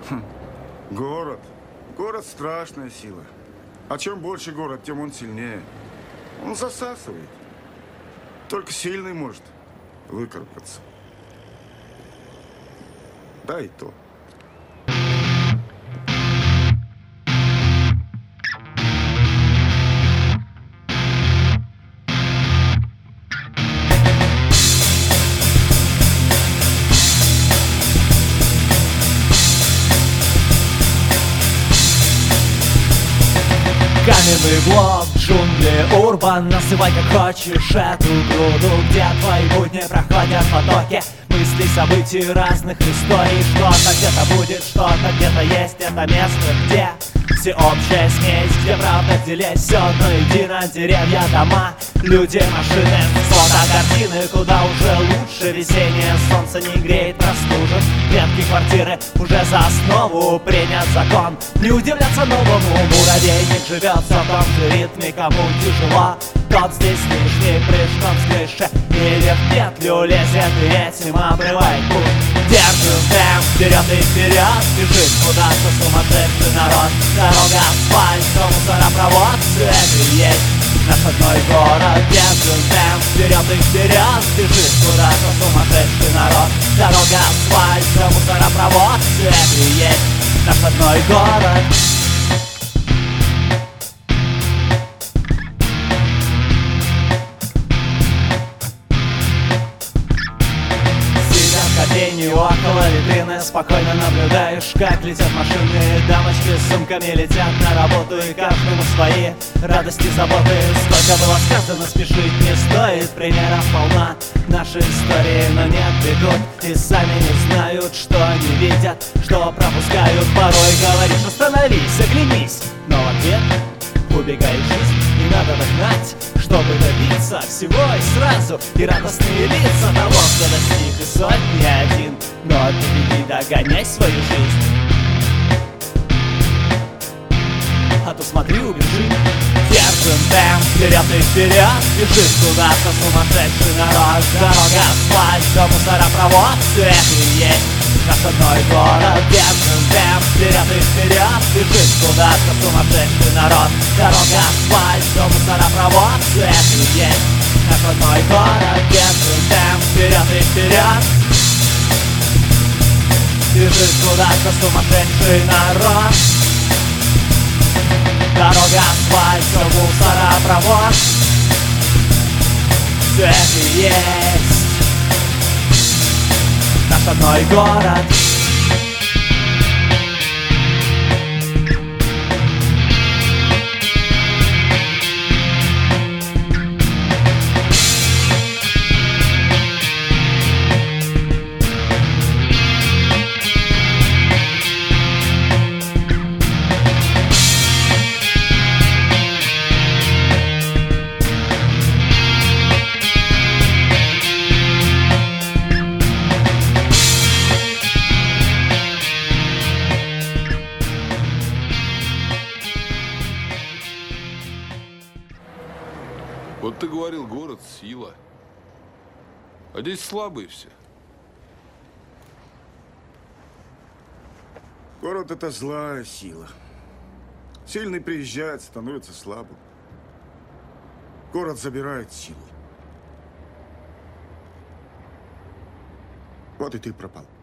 Город. Город страшная сила. А чем больше город, тем он сильнее. Он засасывает. Только сильный может выкарабкаться. Да и то. Каменный блок, джунгли, урбан. Называй как хочешь эту груду, где твои будни проходят в потоке мыслей, событий, разных историй. Что-то где-то будет, что-то где-то есть. Это место, где всеобщая смесь, где правда, где лезь, все одно едино. Деревья, дома, люди, машины, фотокартины. Куда уже лучше весеннее солнце не греет, простужен. Ветки квартиры уже за основу принят закон. Не удивляться новому, муравейник живет в том же ритме. Кому тяжело, тот здесь лишний прыжком с крыши или в петлю лезет и этим обрывает путь. Держим темп, вперед и вперед, бежит куда-то сумасшедший народ. Дорога, асфальт, мусоропровод, все это и есть наш родной город. Держим темп, вперед и вперед, бежит куда-то сумасшедший народ. Дорога, асфальт, мусоропровод, все это и есть наш родной город. Кофейни около витрины, спокойно наблюдаешь, как летят машины. Дамочки с сумками летят на работу, и каждому свои радости, заботы. Столько было сказано, спешить не стоит, примеров полна нашей истории, но нет, бегут и сами не знают, что они видят, что пропускают. Порой говоришь, остановись, оглянись, но в ответ убегаешь жизнь, и надо догнать, чтобы добиться всего и сразу. И радостные лица того, кто достиг и сотни один. Но ты беги, догоняй свою жизнь, а то смотри, убежи. Держим темп, вперед и вперед, бежит куда-то сумасшедший народ. Дорога, асфальт, мусоропровод, все это и есть наш родной город. Держим темп, вперед и вперед, бежит куда-то сумасшедший народ. Дорога, асфальт, мусоропровод, все это и есть наш родной город. Держим темп, вперед и вперед, бежит куда-то сумасшедший народ. Дорога, асфальт, мусоропровод, все это и есть наш родной город. Вот ты говорил, город – сила. А здесь слабые все. Город – это злая сила. Сильный приезжает, становится слабым. Город забирает силу. Вот и ты пропал.